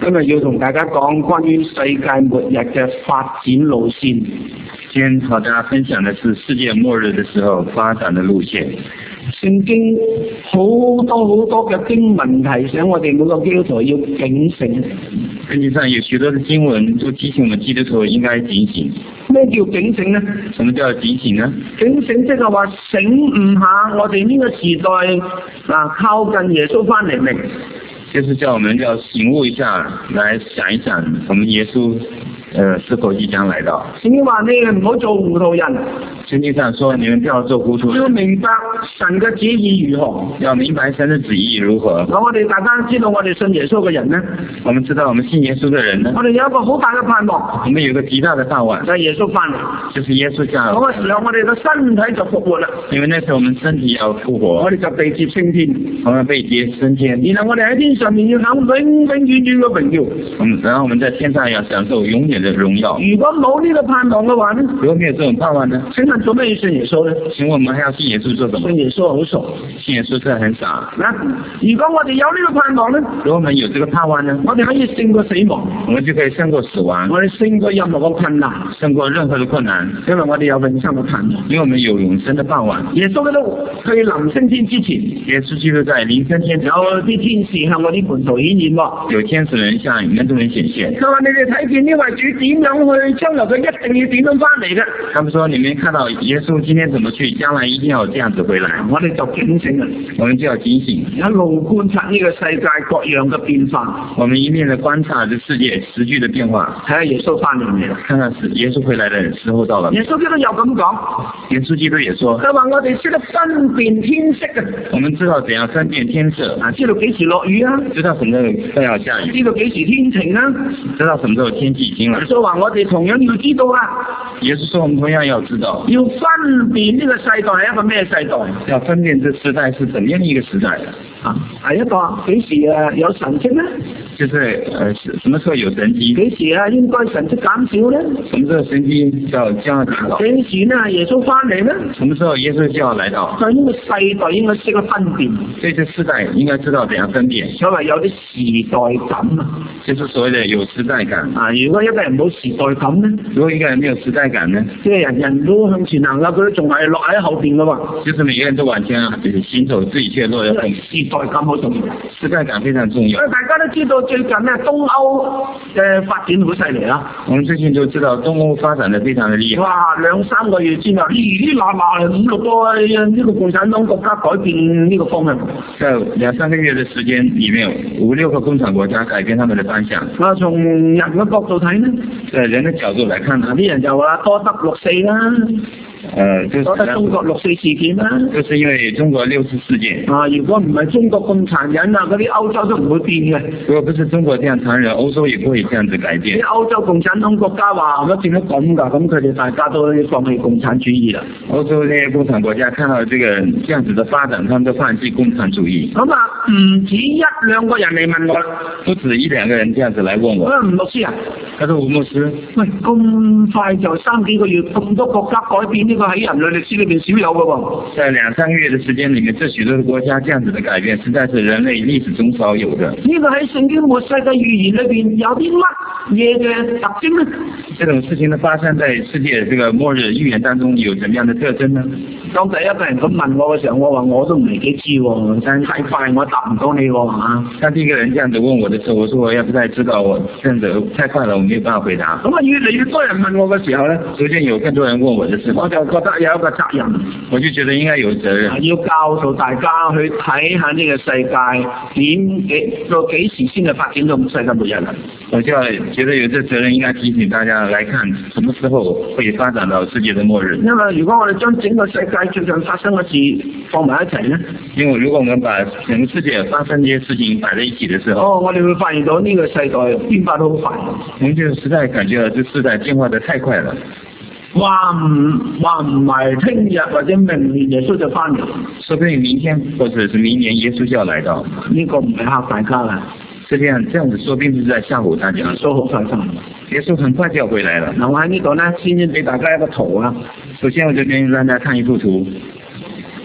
今日要同大家講關於世界末日嘅發展路線。 今天和大家分享的是世界末日的時候發展的路線。 聖經好多嘅經文提醒我哋每個基督徒要警醒。 聖經上有許多的經文都提醒我們基督徒應該警醒。 咩叫警醒呢？ 什麼叫警醒呢？ 警醒即係話醒悟下我哋呢個時代靠近耶穌翻嚟未？ 就是叫我們要醒悟一下，來想一想我們耶穌是否即將來到。 聖經話你唔好做糊塗人。 聖經上說你們不要做糊塗人， 要明白神嘅旨意如何， 要明白神的旨意如何。 我哋大家知道我哋信耶穌嘅人呢， 我們知道我們信耶穌的人呢， 我哋有一個好大嘅盼望， 我們有一個極大的盼望， 就係耶穌翻嚟， 就是耶穌降臨。 嗰個時候我哋嘅身體就復活啦， 因為那時候我們身體要復活， 我哋就被接升天， 我們被接升天， 然後我哋喺天上面要享永遠嘅榮耀。 然後我們在天上要享受永遠的榮耀。 如果冇呢個盼望嘅話呢？ 如果沒有這種盼望呢？ 請問做咩要信耶穌呢？ 請問我們還要信耶穌做什麼？ 信耶穌好傻， 信耶穌真係很傻。 如果我哋有呢個盼望呢？ 如果我們有這個盼望呢？ 我哋可以勝過死亡， 我們就可以勝過死亡， 我哋勝過任何嘅困難， 勝過任何的困難， 因為我哋有永生嘅盼望， 因為我們有永生的盼望。 耶穌喺度去臨升天之前， 耶穌基督在臨升天之前， 有啲天使向我啲門徒顯現喎， 有天使人向門徒人顯現。 佢話你哋睇見呢位主點樣去，將來佢一定要點樣翻嚟嘅。 他們說你們看到耶穌今天怎麼去，將來一定要這樣子回來。 我哋就警醒啦， 我們就要警醒， 一路觀察呢個世界各樣嘅變化。 我們一面的觀察這世界時局的變化， 睇下耶穌翻嚟未啦？ 看看耶穌回來的時候到了。 耶穌基督又咁講， 耶穌基督也說， 佢話我哋識得分辨天色嘅， 我們知道怎樣分辨天色， 知道幾時落雨啊， 知道什麼時候要下雨， 知道幾時天晴啊， 知道什麼時候天氣晴朗。 耶穌話我哋同樣要知道啊。 耶穌說我們同樣要知道， 要分辨呢個世代係一個咩世代， 要分辨這時代是怎麼樣一個時代係一個幾時有神蹟呢？ 就是什麼時候有神蹟？ 幾時應該神蹟減少呢？ 什麼時候神蹟就要減少？ 幾時呢耶穌翻嚟呢？ 什麼時候耶穌就要來到？ 所以呢個世代應該識得分辨， 所以這世代應該知道怎樣分辨。 所謂有啲時代感啊， 就是所謂的有時代感如果一個人冇時代感呢？ 如果一個人沒有時代感呢？ 即係人都向前行啦，佢都仲係落喺後邊噶喎。 就是每個人都往前行走，自己卻落喺後面。 時代感好重要， 時代感非常重要。 大家都知道最近呢東歐嘅發展好犀利啦。 我們最近都知道東歐發展得非常的厲害。 哇，2-3個月之內，嗱5-6個呢個共產黨國家改變呢個方向。 在2-3個月的時間裏面，5-6個共產國家改變他們的方向。 從人嘅角度睇呢， 在人的角度來看呢， 啲人就話多得6·4啦。 就是覺得中國6·4事件啦， 就是因為中國6·4事件。 如果唔係中國咁殘忍嗰啲歐洲都唔會變嘅。 如果不是中國這樣殘忍，歐洲也不會這樣子改變。 啲歐洲共產黨國家話乜變得咁㗎，咁佢哋大家都放棄共產主義啦。 歐洲那些共產國家看到這樣子的發展，他們都放棄共產主義。 咁唔止1-2個人嚟問我， 不止1-2個人這樣子來問我。 吳牧師啊， 他說吳牧師， 喂，咁快就3幾個月，咁多國家改變呢個喺人類歷史裏邊少有嘅喎。在 2-3個月的時間裏面，這許多的國家這樣子的改變，實在是人類歷史中少有的。 呢個喺聖經末世嘅預言裏邊有啲乜嘢嘅特徵呢？ 這種事情的發生在世界這個末日預言當中有怎麼樣的特徵呢？ 當第一個人咁問我嘅時候，我話我都唔係幾知喎，但係太快我答唔到你喎。 當第一個人這樣子問我的時候，我說我也不太知道，我這樣子太快了，我沒有辦法回答。 咁越嚟越多人問我嘅時候呢， 逐漸有更多人問我的時候， 我就覺得有一個責任， 我就覺得應該有責任， 要教導大家去睇下呢個世界到幾時先係發展到世界末日啦。 我就覺得有這責任，應該提醒大家來看什麼時候會發展到世界的末日。 因為如果我哋將整個世界最近發生嘅事放埋一齊呢， 因為如果我們把整個世界發生這些事情擺在一起的時候， 我哋會發現到呢個世代變化都好快。 我們就實在感覺到這世代變化得太快了。 話唔係聽日或者明年耶穌就翻嚟， 說不定明天或者是明年耶穌就要來到。 呢個唔係嚇大家啦， 這樣子說並不是在嚇唬大家。 耶穌好快翻嚟， 耶穌很快就要回來了。 我喺呢度呢，先俾大家一個圖啊。 首先我就給大家看一幅圖。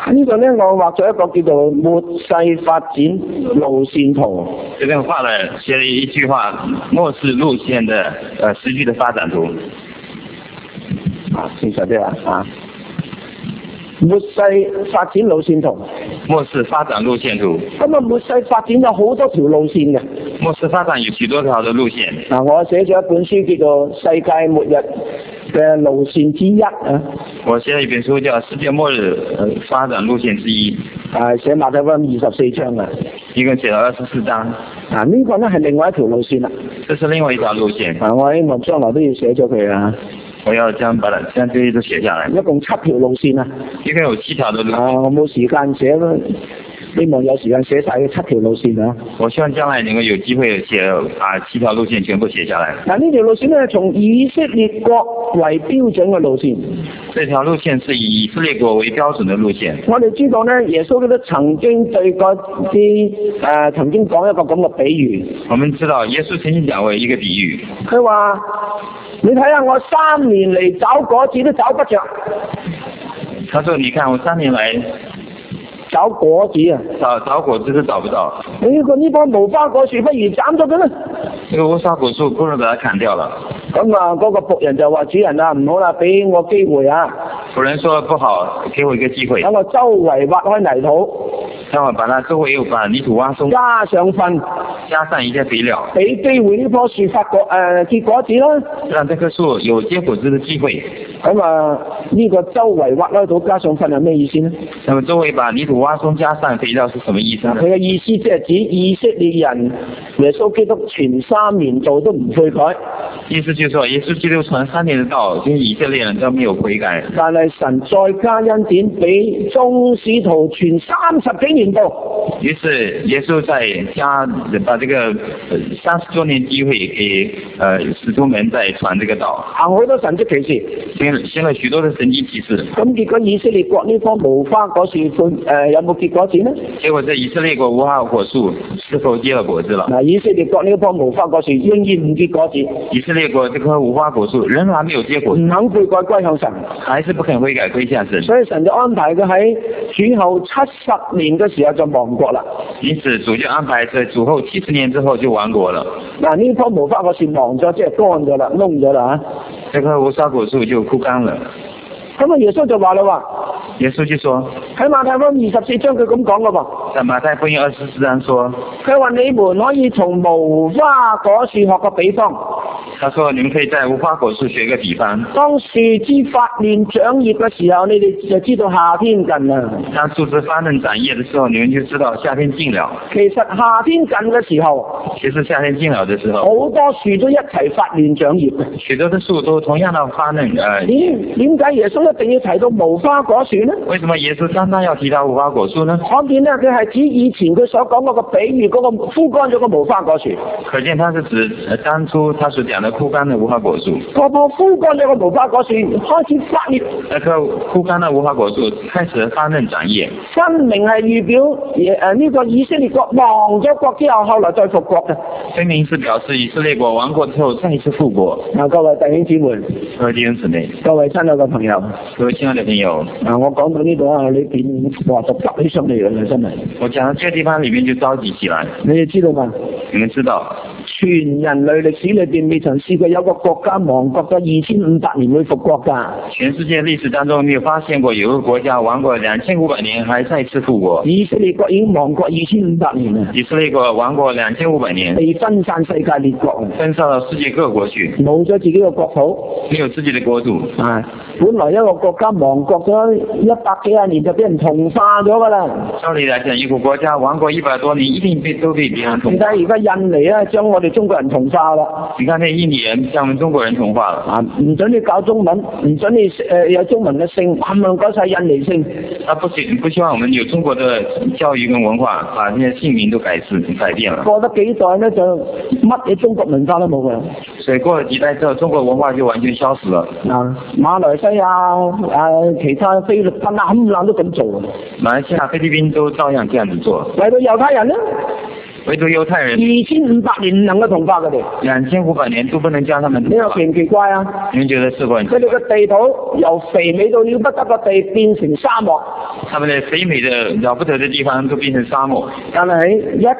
呢度咧，我畫咗一個叫做末世發展路線圖。 这边写了一句话，末世路线的实际的发展圖。 其實啲末世發展路線圖。 末世發展路線圖。 咁末世發展有好多條路線嘅。 末世發展有許多條的路線。 我寫咗一本書叫做《世界末日嘅路線之一》 我寫了一本書叫《世界末日發展路線之一》。 寫馬太福音24章啊。 一共寫了24章。 呢個咧係另外一條路線啦。 這是另外一條路線。 我希望將來都要寫咗佢啊。 我要將這些都寫下來。 一共7條路線啊。 一共有7條的路線。 我冇時間寫啦，希望有時間寫晒7條路線啊。 我希望將來能夠有機會把7條路線全部寫下來。 呢條路線咧係從以色列國為標準嘅路線。 這條路線是以以色列國為標準的路線。 我哋知道咧，耶穌都曾經對嗰啲曾經講一個咁嘅比喻。 我們知道耶穌曾經講過一個比喻。 佢話：你睇下我3年嚟找果子都找不着。 他說：你看我3年來找果子啊！ 找果子都找不到。 呢棵無花果樹不如斬咗佢啦！ 這個無花果樹不如把它砍掉了。 咁嗰個僕人就話：主人啊，唔好啦，俾我機會啊！ 僕人說：不好，給我一個機會。 等我周圍挖開泥土。 讓我把它周圍又把泥土挖鬆。 加上糞。 加上一些肥料。 俾機會呢棵樹結果子啦。 讓這棵樹有結果子的機會。 咁呢個周圍挖開土加上糞係咩意思呢？ 那麼周圍把泥土挖鬆加上肥料是什麼意思呢？ 佢嘅意思即係指以色列人耶穌基督傳3年道都唔悔改。 意思就是說耶穌基督傳3年的道，跟以色列人都沒有悔改。 但係神再加恩典俾眾使徒傳30幾年道。 於是耶穌再把這個30多年機會給使徒們再傳這個道。行好多神蹟奇事。 行了許多的神蹟奇事。 咁結果以色列國呢棵無花果樹有冇結果子呢？ 結果這以色列國無花果樹是否結了果子了？ 以色列國呢棵無花果樹仍然唔結果子。 以色列國這棵無花果樹仍然沒有結果子。 唔肯悔改歸向神。 還是不肯悔改歸向神。 所以神就安排佢喺主後70年嘅時候就亡國啦。 因此主就安排在主後70年之後就亡國了。 呢棵無花果樹亡咗，即係乾咗啦，燶咗啦這棵無花果樹就枯乾了。 咁耶穌就話啦耶穌就說喺馬太福音24章佢咁講噶噃。 在馬太福音24章說， 佢話你們可以從無花果樹學個比方。 他說你們可以在無花果樹學一個比方。 當樹枝發嫩長葉嘅時候，你哋就知道夏天近啦。 當樹枝發嫩長葉的時候，你們就知道夏天近了。 其實夏天近嘅時候， 夏天近了的時候， 好多樹都一齊發嫩長葉。 許多的樹都同樣的發嫩。 點解耶穌一定要提到無花果樹呢？ 為什麼耶穌單單要提到無花果樹呢？ 可見呢，佢係指以前佢所講嗰個比喻，嗰個枯乾咗個無花果樹。 可見他是指當初他所講的枯乾的無花果樹。 個枯乾咗個無花果樹開始發葉。 那棵枯乾的無花果樹開始發嫩長葉。 分明係預表呢個以色列國亡咗國之後，後來再復國嘅。 分明是表示以色列國亡國之後再一次復國。 各位弟兄姊妹， 各位弟兄姊妹， 各位親愛嘅朋友， 各位親愛的朋友， 我講到呢度啊，裏邊話就急起上嚟嘅真係。我講到這個地方裏面就着急起來。你哋知道嗎？ 你們知道？ 全人類歷史裏邊未曾試過有個國家亡國咗2500年會復國㗎。 全世界歷史當中沒有發現過有個國家亡國2500年還再次復國。 以色列國已經亡國2500年啦。 以色列國亡國2500年。 被分散世界列國， 分散到世界各國去。 冇咗自己嘅國土， 沒有自己的國土。 本來一個國家亡國咗100幾廿年就俾人同化咗㗎啦。 照理來講，一個國家亡國100多年，一定都被別人同化。 而家印尼啊，將我哋中國人同化啦。 你看，那印尼人將我們中國人同化了。 唔准你教中文，唔准你有中文嘅姓，冚唪唥改晒印尼姓。 不希望我們有中國的教育跟文化，把那些姓名都改變了。 過得幾代呢，就乜嘢中國文化都冇嘅。 所以過了幾代之後，中國文化就完全消失了。 馬來西亞其他菲律賓冚唪唥都咁做。 馬來西亞、菲律賓都照樣這樣子做。 嚟到猶太人呢？ 唯獨猶太人 2500年唔能夠同化佢哋。 2500年都不能將他們同化。 你話奇唔奇怪啊？ 你們覺得是否很奇怪？ 佢哋嘅地土由肥美到了不得嘅地變成沙漠。 他們的肥美的了不得的地方都變成沙漠。 但係喺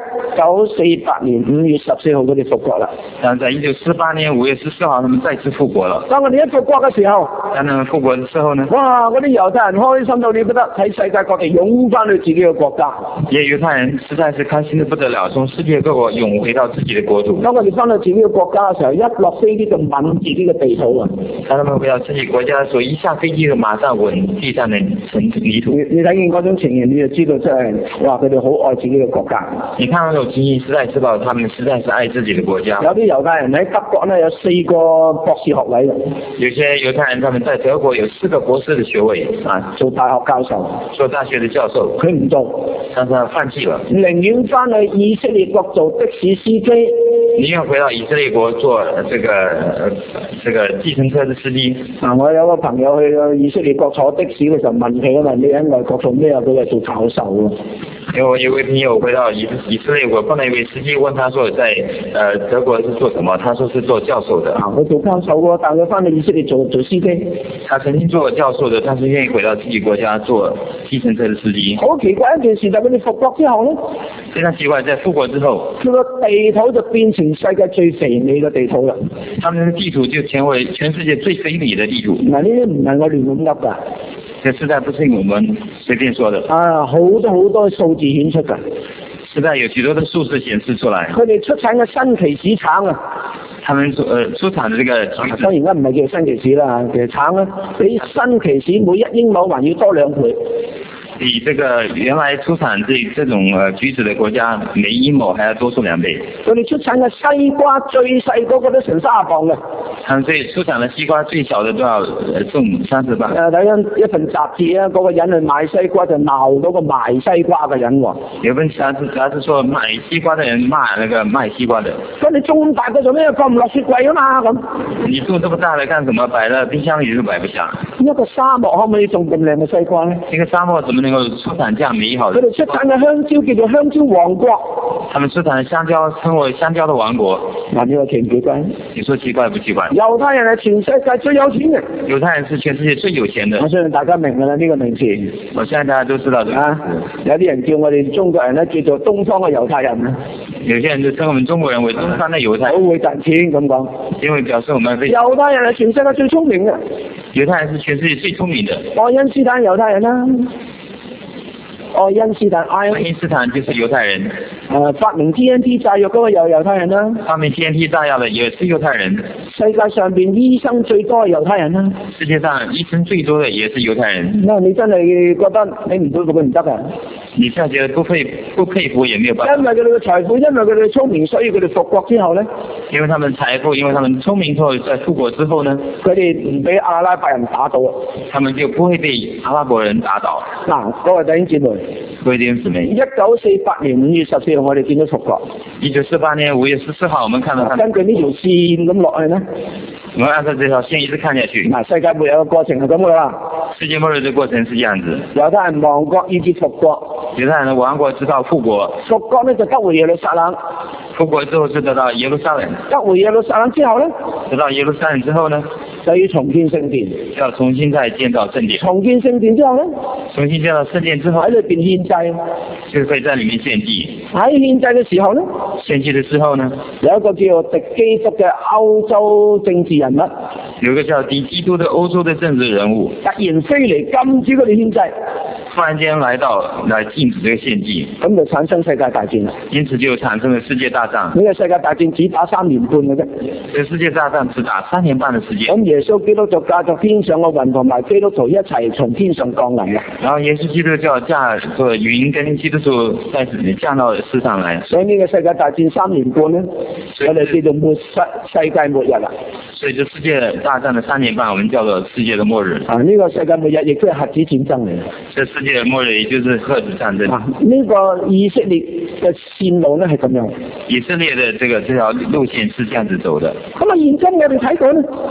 1948年5月14號佢哋復國啦。 但在1948年5月14號，他們再次復國了。 當我哋一復國嘅時候， 當他們復國的時候呢？ 哇！嗰啲猶太人開心到了不得，喺世界各地湧翻去自己嘅國家。 也猶太人實在是開心得不得了，從世界各國湧回到自己的國土。 當我哋翻到自己嘅國家嘅時候，一落飛機就吻自己嘅地土啊！ 當他們回到自己國家嘅時候，一下飛機就馬上吻地上的泥土。 你睇見嗰種情形，你就知道真係哇！佢哋好愛自己嘅國家。 你看那種情形，實在知道他們實在是愛自己的國家。 有啲猶太人喺德國呢，有4個博士學位嘅。 有些猶太人他們在德國有4個博士的學位啊，做大學教授， 做大學的教授。 佢唔做， 但是他放棄了， 寧願翻去以色列國做的士司機。 寧願回到以色列國做這個計程車的司機。 啊，我有個朋友去以色列國坐的士嘅時候問佢啊嘛，你喺外國做咩啊？佢話做教授啊。 因為我有位朋友回到以色列國，碰到一位司機問他說在德國是做什麼？他說是做教授的。 啊，佢做教授喎，但佢翻去以色列做司機。 他曾經做教授的，但是願意回到自己國家做計程車的司機。 好奇怪一件事，就係佢哋復國之後咧， 非常奇怪，在復國之後， 佢個地土就變成世界最肥美嘅地土啦。 他們的地圖就成為全世界最肥美的地圖。 嗱，呢啲唔係我亂咁噏㗎。 這實在不是我們隨便說的。 啊，好多數字顯出㗎。 實在有許多的數字顯示出來。 佢哋出產嘅新奇士橙啊， 他們出產的這個橘子， 當然而家唔係叫新奇士啦，其實橙咧比新奇士每1英畝還要多2倍。 比這個原來出產這種橘子的國家每1畝還要多出2倍。 佢哋出產嘅西瓜最細嗰個都成30磅嘅。 他們最出產的西瓜最小的都要重30磅。 睇緊一份雜誌啊，嗰個人去賣西瓜就鬧嗰個賣西瓜嘅人喎。 有份雜誌說買西瓜的人罵那個賣西瓜的。 咁你種咁大個做咩？放唔落雪櫃啊嘛咁。 你種這麼大的幹什麼？擺了冰箱裏都擺不下。 一個沙漠可唔可以種咁靚嘅西瓜咧？ 一個沙漠怎麼能夠出產這樣美好的？ 佢哋出產嘅香蕉叫做香蕉王國。 他們出產的香蕉稱為香蕉的王國。 嗱，呢個奇唔奇怪？ 你說奇怪不奇怪？ 猶太人係全世界最有錢嘅。 猶太人是全世界最有錢的。 我相信大家明㗎啦，呢個名詞。 我相信大家都知道的。 啊，有啲人叫我哋中國人咧叫做東方嘅猶太人啊。 有些人就稱我們中國人為東方的猶太人。 好會賺錢咁講。 因為表示我們非。 猶太人係全世界最聰明嘅。 猶太人是全世界最聰明的。 愛因斯坦猶太人啦。愛因斯坦就是猶太人。 發明 TNT 炸藥嗰個又猶太人啦。 發明 TNT 炸藥的也是猶太人。 世界上邊醫生最多係猶太人啦。 世界上醫生最多的也是猶太人。 那你真係覺得你唔佩服佢唔得啊？ 你真係覺得不佩服也沒有辦法。 因為佢哋嘅財富，因為佢哋嘅聰明，所以佢哋復國之後咧， 因為他們財富，因為他們聰明之後，在復國之後呢，佢哋唔俾阿拉伯人打倒， 他們就不會被阿拉伯人打倒。 嗱，各位弟兄姊妹， 各位弟兄姊妹 ，1948年5月14號我哋見到復國。 1948年5月14號，我們看到他們。 根據呢條線咁落去呢， 我們按照這條線一直看下去。 嗱，世界末日嘅過程係咁噶啦。 世界末日嘅過程是這樣子。 猶太人亡國以至復國。 猶太人亡國直到復國。 復國呢就得回耶路撒冷。 復國之後就得到耶路撒冷。 得回耶路撒冷之後呢？ 得到耶路撒冷之後呢？ 就要重建聖殿。 要重新再建造聖殿。 重建聖殿之後呢？ 重新建造聖殿之後。 喺裏邊獻祭。 就可以在裏面獻祭。 喺獻祭嘅時候呢？ 獻祭嘅時候呢？ 有一個叫敵基督嘅歐洲政治人物。 有一個叫敵基督的歐洲的政治人物。 突然飛嚟禁止佢哋獻祭。 突然間來禁止這個獻祭。 咁就產生世界大戰啦。 因此就產生了世界大戰。 呢個世界大戰只打3年半嘅啫。 這世界大戰只打3年半嘅時間。 咁耶穌基督就駕着天上嘅雲同埋基督徒一齊從天上降臨嘅。 然後耶穌基督就駕着雲跟基督徒在降到世上來。 所以呢個世界大戰3年半呢，我哋叫做世界末日啦。 所以這世界大戰的3年半，我們叫做世界的末日。 啊，呢個世界末日亦都係核子戰爭嚟嘅。 這世界的末日也就是核子戰爭。 呢個以色列嘅線路呢係咁樣。 以色列的這條路線是這樣子走的。 咁啊，現今我哋睇到呢，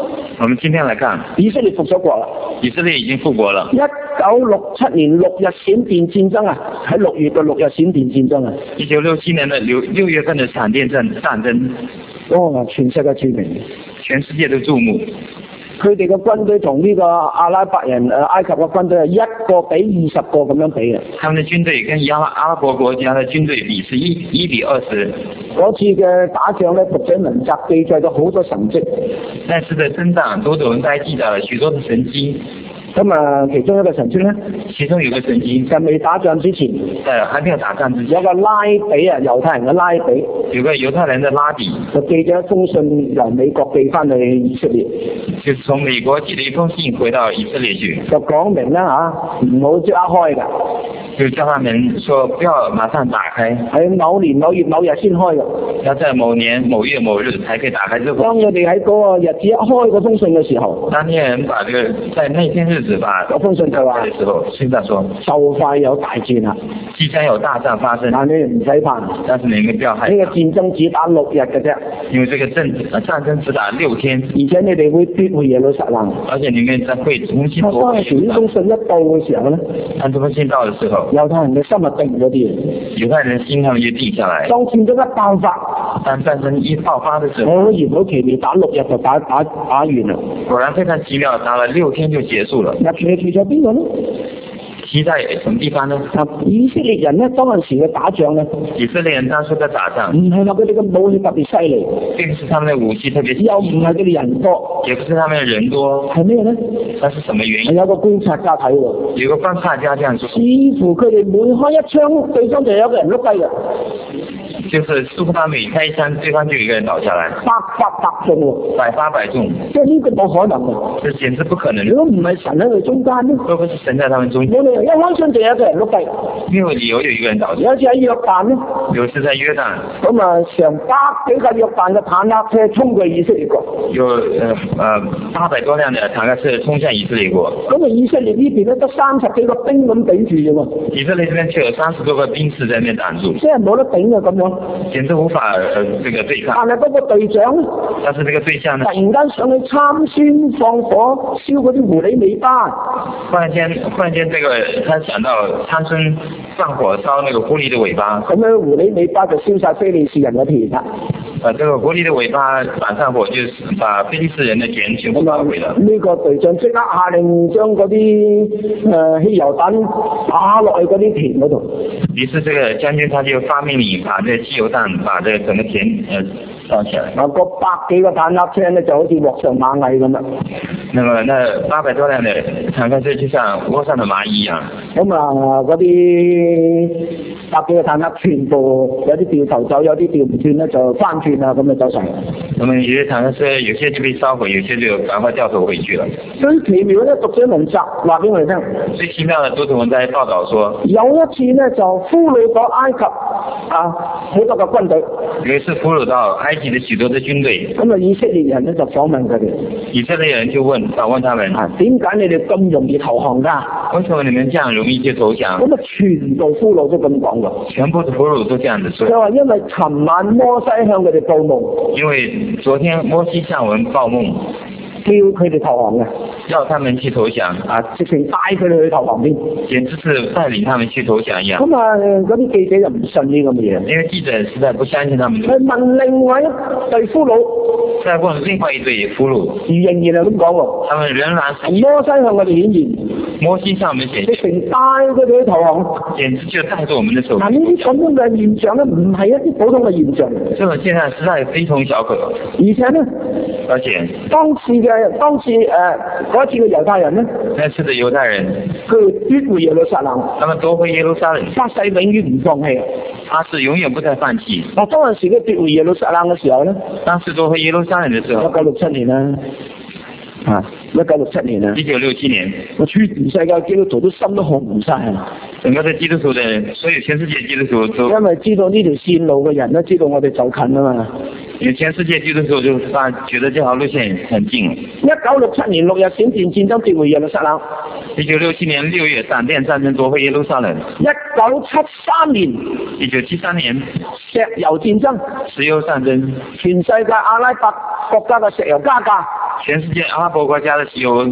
我們今天來看， 以色列復咗國啦。 以色列已經復國了。 1967年6日閃電戰爭啊，喺6月嘅6日閃電戰爭啊。 1967年的6月份的閃電戰爭， 哦，全世界著名， 全世界都注目。 佢哋嘅軍隊同呢個阿拉伯人埃及嘅軍隊係1個比20個咁樣比嘅。 他們的軍隊跟阿拉伯國家的軍隊比是1比20。 嗰次嘅打仗咧，讀者文集記載咗好多神蹟。 但是的征戰，多種人在記載了許多的神蹟。 咁啊，其中一個神蹟咧， 其中有個神蹟就未打仗之前， 還沒有打仗之前， 有個拉比啊，猶太人嘅拉比， 有個猶太人的拉比， 就寄咗一封信由美國寄翻去以色列， 就是從美國寄了一封信回到以色列去， 就講明啦嚇，唔好即刻開㗎， 就叫他們說不要馬上打開， 喺某年某月某日先開㗎， 要在某年某月某日才可以打開這封信。 當我哋喺嗰個日子一開嗰封信嘅時候， 當天人把這個在那天日子把嗰封信就話嘅時候，信上說就快有大戰啦， 即將有大戰發生， 但你唔使怕， 但是你們不要害怕， 呢個戰爭只打6日嘅啫， 因為這個戰爭只打6天， 而且你哋會奪回耶路撒冷， 而且你們會重新奪回耶路撒冷。當時呢封信一到嘅時候咧， 當這封信到嘅時候， 猶太人嘅心就定咗啲， 猶太人心他們就定下來。 當戰爭一爆發， 當戰爭一爆發嘅時候， 果然好奇妙，打6日就打完啦。 果然非常奇妙，打了6天就結束了。 入奇在邊個呢？ 奇在什麼地方呢？ 以色列人呢，當陣時嘅打仗呢， 以色列人當初在打仗， 唔係話佢哋嘅武器特別犀利， 並不是他們的武器特別， 又唔係佢哋人多， 也不是他們的人多， 係咩呢？ 那是什麼原因？ 有個觀察家睇喎， 有個觀察家這樣說， 似乎佢哋每開一槍，對方就有個人碌低嘅。 就是似乎他每開一槍，對方就有一個人倒下來， 百中喎， 百發百中， 即係呢個冇可能嘅， 這簡直不可能。 如果唔係神喺佢中間呢？ 如果不是神在他們中間， 冇理由一開槍就有一個人碌低。 沒有理由有一個人倒下。 有一次喺約旦呢， 有次在約旦， 咁啊成百幾架約旦嘅坦克車衝過以色列國， 有800多輛嘅坦克車衝向以色列國。 咁啊以色列呢邊咧得30幾個兵咁頂住啫喎。 以色列這邊卻有30多個兵士在那邊擋住， 即係冇得頂嘅咁樣， 簡直無法這個對抗。 但係嗰個隊長呢， 但是這個對象呢， 突然間上去參孫放火燒嗰啲狐狸尾巴。 忽然間這個他想到參孫放火燒那個狐狸的尾巴， 咁樣狐狸尾巴就燒晒非利士人嘅田啦。 這個狐狸的尾巴反上火，就是把非利士人的田全部燒毀了。 呢個隊長即刻下令將嗰啲汽油彈打落去嗰啲田嗰度。 於是這個將軍他就發命令把這個汽油彈把這個整個田燒起來。 啊，個百幾個坦克車咧就好似鑊上螞蟻咁啦。 那麼那800多輛的坦克車就像窩上的螞蟻一樣。 咁啊，嗰啲百幾個坦克全部有啲掉頭走，有啲掉唔轉咧就翻轉啊，咁就走晒。 咁麼有些坦克車有些就被燒毀，有些就趕快掉頭回去了。 最奇妙咧，讀者文集話俾我哋聽。 最奇妙的讀者文在報道說， 有一次咧就俘虜咗埃及好多個軍隊。 有一次俘虜到埃及的許多的軍隊。 咁啊，以色列人咧就訪問佢哋。 以色列人就訪問他們， 點解你哋咁容易投降㗎？ 為什麼你們這樣容易就投降？ 咁啊，全部俘虜都咁講㗎。 全部的俘虜都這樣子說。 佢話因為尋晚摩西向佢哋報夢。 因為昨天摩西向我們報夢。 叫佢哋投降嘅， 要他們去投降直情帶佢哋去投降添， 簡直是帶領他們去投降一樣。 咁啊，嗰啲記者就唔信呢咁嘅嘢， 因為記者實在不相信他們。 佢問另外一對俘虜， 再問另外一對俘虜， 而仍然係咁講喎， 他們仍然是摩西向我哋顯現， 摩西向我們顯現， 直情帶佢哋去投降， 簡直就帶住我們的手。 嗱，呢啲咁樣嘅現象咧，唔係一啲普通嘅現象。 這種現象實在非同小可。而且當次嗰次嘅猶太人咧， 那次的猶太人， 佢奪回耶路撒冷， 他們奪回耶路撒冷， 發誓永遠唔放棄。 他是永遠不再放棄。 當陣時佢奪回耶路撒冷嘅時候咧， 當時奪回耶路撒冷嘅時候 ，1967年啦。1967年啊 ，1967年， 全世界基督徒都心都紅晒啊！ 整個的基督徒的，所有全世界基督徒都因為知道呢條線路嘅人都知道我哋走近啊嘛。 因為全世界基督徒就覺得這條路線很近。 1967年6日閃電戰爭奪回耶路撒冷。 1967年6月閃電戰爭奪回耶路撒冷。 1973年 ，1973年石油戰爭。 石油戰爭。 全世界阿拉伯國家嘅石油加價， 全世界阿拉伯國家的石油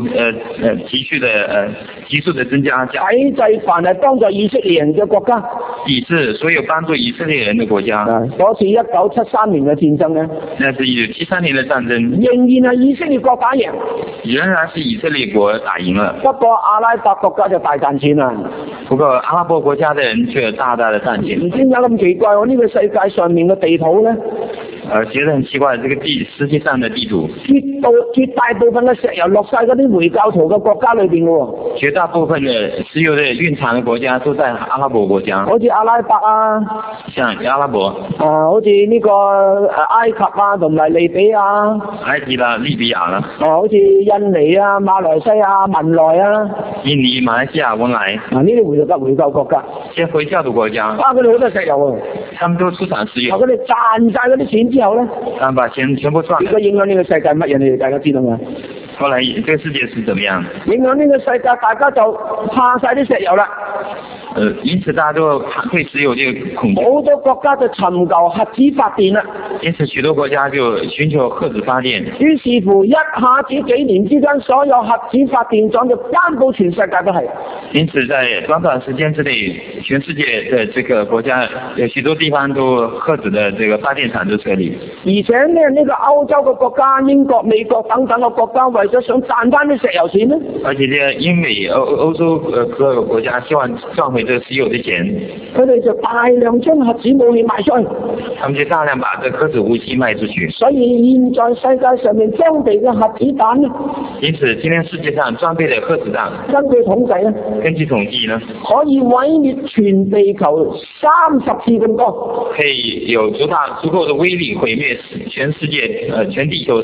急速的增加， 抵制凡係幫助以色列人嘅國家。 抵制所有幫助以色列人的國家。 嗰次1973年嘅戰爭咧， 那是1973年的戰爭， 仍然係以色列國打贏， 仍然是以色列國打贏了。 不過阿拉伯國家就大賺錢啦。 不過阿拉伯國家的人卻大大的賺錢。 唔知點解咁奇怪喎？呢個世界上面嘅地圖咧， 覺得很奇怪，這個世界上的地圖， 絕大部分嘅石油落晒嗰啲回教徒嘅國家裏邊嘅喎。 絕大部分嘅石油的蘊藏嘅國家都在阿拉伯國家。 好似阿拉伯啊， 像阿拉伯。 好似呢個埃及啊，同埋利比亞。 埃及啦，利比亞啦。 好似印尼啊、馬來西亞、文萊啊。 印尼、馬來西亞、文萊。 呢啲回教國家。 即係回教嘅國家。 佢哋好多石油啊。 他們都出產石油。 佢哋賺晒嗰啲錢之後咧， 把錢全部賺。 呢個影響呢個世界乜嘢？你哋大家知道嘛？ 後來這個世界是怎麼樣？ 影響呢個世界，大家就怕晒啲石油啦。 因此大家都對石油就恐懼。 好多國家就尋求核子發電啦。 因此許多國家就尋求核子發電。 於是乎一下子幾年之間，所有核子發電廠就關到全世界都係。 因此在短時間之內，全世界的這個國家有許多地方都核子的這個發電廠都設立。 而且呢個歐洲嘅國家、英國、美國等等嘅國家，為咗想賺翻啲石油錢呢， 而且呢英美歐洲各個國家希望賺回這個石油的錢， 佢哋就大量將核子武器賣出去。 他們就大量把這個核子武器賣出去。 所以現在世界上面裝備嘅核子彈呢， 因此今天世界上裝備的核子彈， 根據統計呢，可以毀滅全地球30次咁多。 可以有足夠的威力毀滅全世界全地球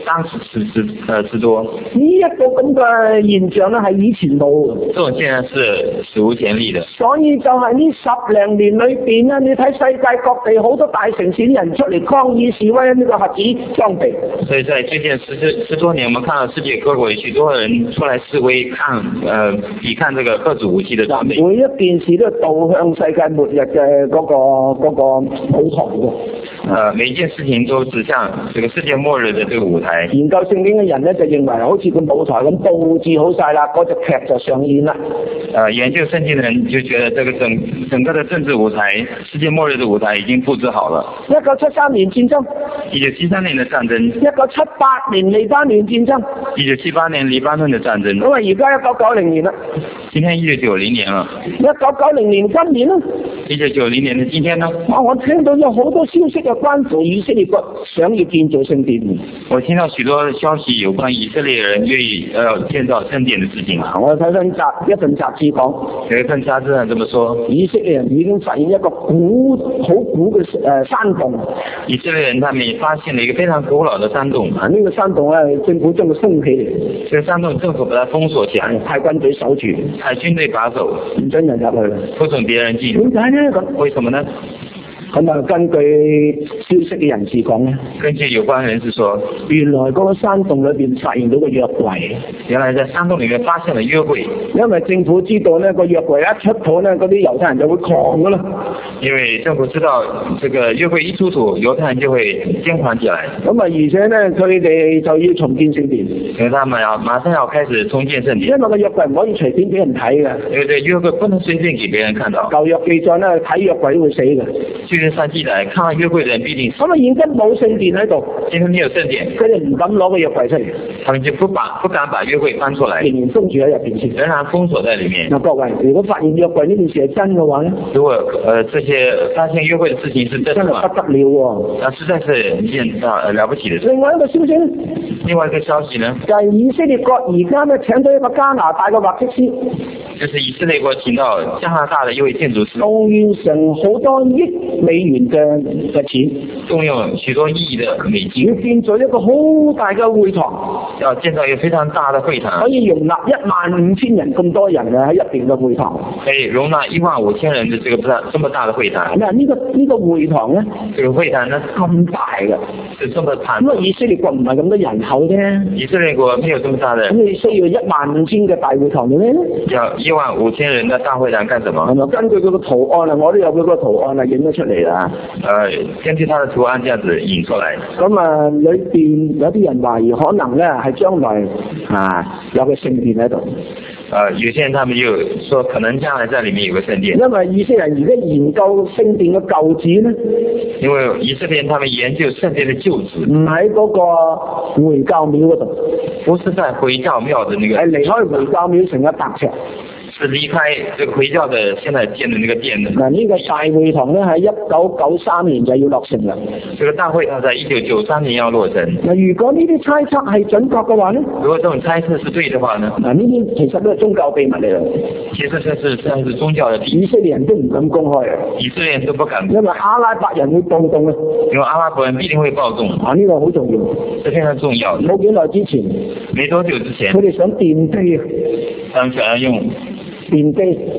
30次之多。 呢一個咁嘅現象呢，係以前冇。 這種現象是史無前例的。 所以就係呢10零年裏邊呢，你睇世界各地好多大城市啲人出嚟抗議示威呢個核子裝備。所以在最近十多年，我們看到世界各國許多人出來示威抵抗這個核子武器的裝備。 每一件事都導向世界末日嘅嗰個舞台嘅。 每一件事情都指向這個世界末日的這個舞台。 研究聖經嘅人呢，就認為好似個舞台咁佈置好晒啦，嗰隻劇就上演啦。 研究聖經的人就覺得這個整個的政治舞台，世界末日的舞台已經佈置好了。1973年戰爭，1973年的戰爭，1978年黎巴嫩戰爭，1978年黎巴嫩的戰爭。 咁啊，而家1990年啦。 今天1990年了。 1990年今年呢 ？1990年的今天呢？ 我聽到有好多消息嘅關乎以色列國想要建造聖殿。 我聽到許多消息有關以色列人願意建造聖殿的事情。 我睇翻一份雜誌講， 有一份雜誌上這麼說， 以色列人已經發現一個好古嘅山洞。 以色列人他們發現了一個非常古老的山洞。 呢個山洞咧，政府將佢封起嚟。 這個山洞政府把它封鎖起來， 派軍隊守住， 派軍隊把守， 唔准人入去， 不准別人進。 點解呢？ 為什麼呢？ 咁啊，根據消息嘅人士講咧， 根據有關人士說， 原來嗰個山洞裏邊發現到個約櫃。 原來在山洞裏面發現了約櫃。 因為政府知道呢個約櫃一出土呢，嗰啲猶太人就會狂噶啦。 因為政府知道這個約櫃一出土，猶太人就會驚慌起來。 咁啊，而且呢，佢哋就要重建聖殿。 因為他們馬上要開始重建聖殿。 因為個約櫃唔可以隨便俾人睇嘅。 因為約櫃不能隨便給別人看到。 舊約記載呢，睇約櫃會死嘅。 舊約上記載，看到約櫃的人必定死。 咁啊，現今冇聖殿喺度， 現在沒有聖殿， 佢哋唔敢攞個約櫃出嚟。 他們就不敢把約櫃翻出來， 仍然封住喺入邊先。 仍然封鎖在裡面。 嗱，各位，如果發現約櫃呢件事係真嘅話咧， 如果這些發現約櫃的事情是真的話， 不得了喎！ 那實在是一件了不起的事。 另外一個消息呢， 另外一個消息呢， 就係以色列國而家呢請咗一個加拿大嘅畫則師， 就是以色列國請到加拿大的一位建築師， 動用成好多億美元嘅錢， 動用許多億的美金， 要建造一個好大嘅會堂， 要建造一個非常大的會堂， 可以容納15000人咁多人喺入邊嘅會堂， 可以容納15000人的這麼大的會堂。 嗱，呢個會堂呢， 這個會堂呢咁大嘅， 是這麼大。 咁啊，以色列國唔係咁多人口啫， 以色列國沒有這麼大的， 咁你需要15000嘅大會堂嘅咩？ 15000人的大會堂幹什麼？ 根據佢個圖案啊，我都有佢個圖案啊，影咗出嚟啦。 根據他的圖案這樣子影出來。 咁啊，裏邊有啲人懷疑可能咧係將來有個聖殿喺度。 有些人他們就說可能將來在裏面有個聖殿。 因為以色列人而家研究聖殿嘅舊址咧， 因為以色列人他們研究聖殿嘅舊址， 唔喺嗰個回教廟嗰度， 不是在回教廟的那個， 係離開回教廟成一白牆。 是離開這個回教的現在建的那個殿的。 嗱，呢個大會堂咧喺1993年就要落成啦。 這個大會堂在1993年要落成。 嗱，如果呢啲猜測係準確嘅話咧， 如果這種猜測是對的話呢？ 嗱，呢啲其實都係宗教秘密嚟嘅。 其實這是宗教的秘密。 以色列人都唔敢公開啊。 以色列人都不敢。 因為阿拉伯人會暴動啊。 因為阿拉伯人必定會暴動。 呢個好重要。 這非常重要。 冇幾耐之前， 沒多久之前， 佢哋想奠基啊。 他們想要用奠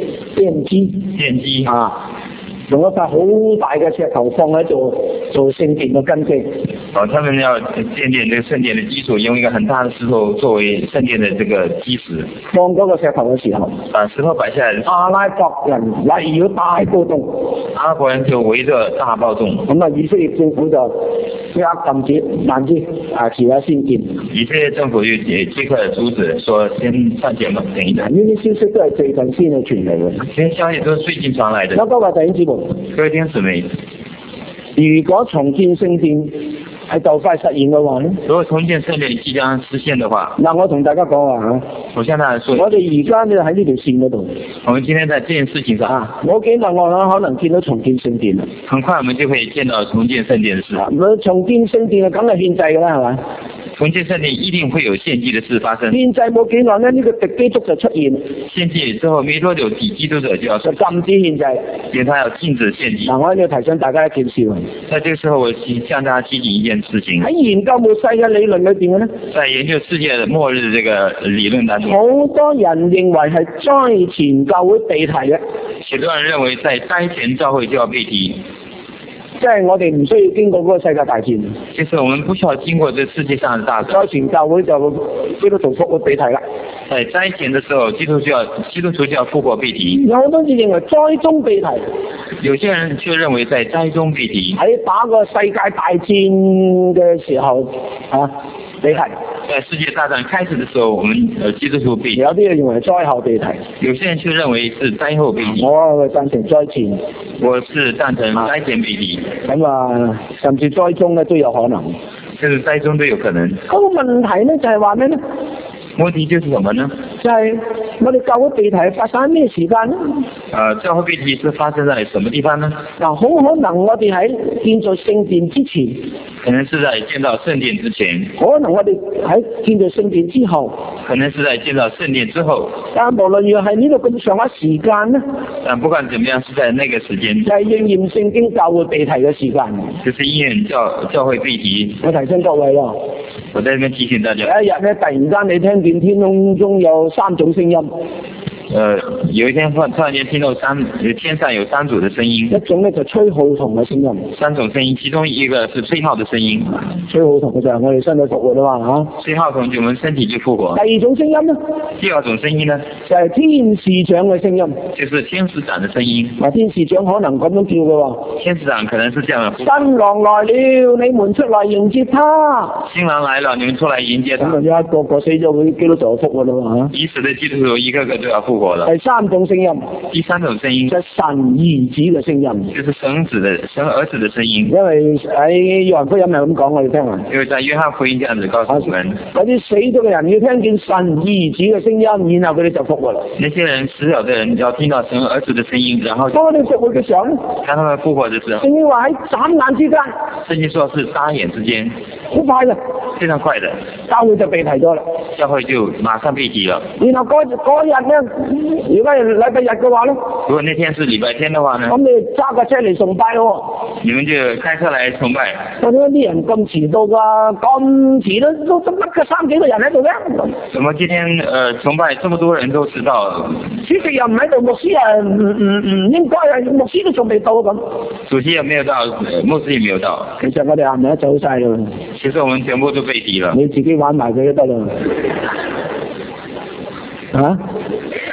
基用一塊好大嘅石頭放喺度做聖殿嘅根基。 他們要建立這個聖殿的基礎，用一個很大的石頭作為聖殿的這個基石。 放嗰個石頭嘅時候， 把石頭擺下來， 阿拉伯人圍繞大暴動， 阿拉伯人就圍着大暴動。咁啊， 以色列政府就即刻禁止慢啲遲下先建。 以色列政府就即刻阻止，說先暫緩嘛，等一等。 呢啲消息都係最近先去傳嚟嘅。 這些消息都是最近傳來的。 各位弟兄姊妹， 各位弟兄姊妹， 如果重建聖殿係就快實現嘅話咧， 如果重建聖殿即將實現的話， 嗱，我同大家講話我向大家說， 我哋而家咧喺呢條線嗰度， 我們今天在這件事情上冇幾耐我可能見到重建聖殿啦。 很快我們就會見到重建聖殿的事。 重建聖殿啊，梗係獻祭噶啦，係嘛？ 重建聖殿一定會有獻祭的事發生。 獻祭冇幾耐呢個敵基督就出現。 獻祭之後沒多久，敵基督者就要禁止獻祭， 因為他要禁止獻祭。 我要提醒大家一件事。 在這個時候，我向大家提醒一件事情。 喺研究末世嘅理論裏邊嘅咧， 在研究世界末日這個理論當中， 好多人認為係災前教會被提嘅。 許多人認為在災前教會就要被提。 即係我哋唔需要經過嗰個世界大戰。 其實我們不需要經過這世界上的大戰。 災前教會就基督徒復活被提啦。 在災前的時候，基督徒就要復活被提。 有好多人認為災中被提。 有些人卻認為在災中被提。 喺打個世界大戰嘅時候被提。 在世界大戰開始的時候，我們基督徒被提。 有啲人認為災後被提。 有些人卻認為是災後被提。 我贊成災前。 我是贊成災前被提。 咁甚至災中咧都有可能。 甚至災中都有可能。 嗰個問題咧就係話咩咧？ 問題就是什麼呢？ 就係我哋教會被提發生喺咩時間呢？ 教會被提是發生在什麼地方呢？ 好可能我哋喺建造聖殿之前， 可能是在建造聖殿之前， 可能我哋喺建造聖殿之後， 可能是在建造聖殿之後。 但無論若係呢度咁上下時間呢， 但不管怎麼樣，是在那個時間， 就係應驗聖經教會被提嘅時間， 就是應驗教會被提。 我提醒各位咯， 我在這邊提醒大家， 有一日咧，突然間你聽見天空中有3種聲音。 有一天突然間聽到天上有3組的聲音， 一種咧就吹號筒嘅聲音，3 種聲音，其中一個是吹號的聲音。 吹號筒嘅就係我哋身體復活啦嘛嚇， 吹號筒就我們身體就復活。 第二種聲音呢？ 第二種聲音呢？ 就係天使長嘅聲音， 就是天使長的聲音。 天使長可能咁樣叫嘅喎， 天使長可能是這樣的。 新郎來了，你們出來迎接他。 新郎來了，你們出來迎接他。 咁一個個死咗嗰啲基督徒復活啦嘛嚇， 已死的基督徒一個個都要復活了。 第3種聲音， 第3種聲音， 就係神兒子嘅聲音， 就是神兒子的聲音。 因為喺約翰福音係咁講，我哋聽啊。 因為在約翰福音這樣子告訴我們， 嗰啲死咗嘅人要聽見神兒子嘅聲音，然後佢哋就復活啦。 那些人死了的人要聽到神兒子的聲音，然後當佢哋復活嘅時候咧， 當他們復活的時候， 聖經話喺眨眼之間， 聖經說是眨眼之間， 好快嘅， 非常快的， 教會就被提咗啦。 教會就馬上被提了。 然後嗰日咧，如果係禮拜日嘅話咧， 如果那天是禮拜天的話呢， 咁你揸架車嚟崇拜咯。 你們就開車來崇拜。 點解啲人咁遲到㗎？咁遲都得個3幾個人喺度嘅？ 怎麼今天崇拜這麼多人都遲到？ 主席又唔喺度，牧師唔應該啊，牧師都仲未到咁。 主席也沒有到，牧師也沒有到。 其實我哋係咪都走晒啦？ 其實我們全部都被提了。 你自己玩埋佢都得啦。有一